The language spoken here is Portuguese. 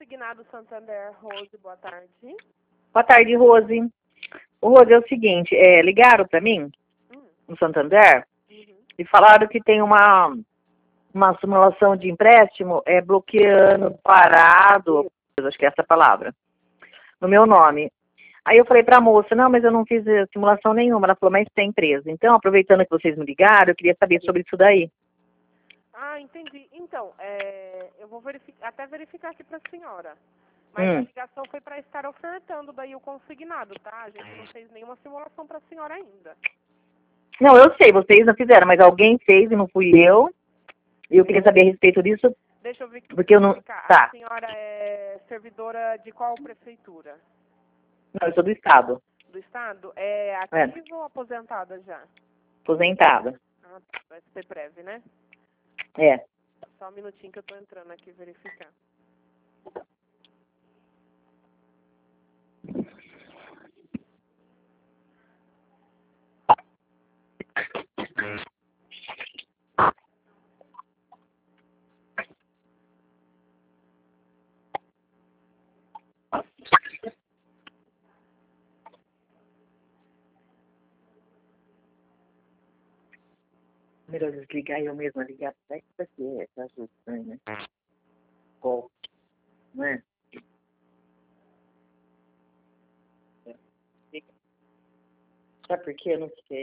Consignado Santander, Rose, boa tarde. Boa tarde, Rose. O Rose, é o seguinte, ligaram para mim, no Santander, e falaram que tem uma simulação de empréstimo bloqueando, parado, acho que é essa palavra, no meu nome. Aí eu falei para a moça, não, mas eu não fiz simulação nenhuma. Ela falou, mas tem empresa. Então, aproveitando que vocês me ligaram, eu queria saber sobre isso daí. Ah, entendi. Então, eu vou até verificar aqui para a senhora. Mas a ligação foi para estar ofertando daí o consignado, tá? A gente não fez nenhuma simulação para a senhora ainda. Não, eu sei, vocês não fizeram, mas alguém fez e não fui eu. E eu queria saber a respeito disso. Deixa eu ver aqui. Porque eu não... Tá. A senhora é servidora de qual prefeitura? Não, eu sou do Estado. Do Estado? É ativa ou aposentada já? Aposentada. Ah, tá. Vai ser breve, né? É. Só um minutinho que eu tô entrando aqui verificar. Melhor desligar e eu mesma ligar. Vai ser essa ajuda, né? Qual? Não é? Sabe por quê? Eu não sei.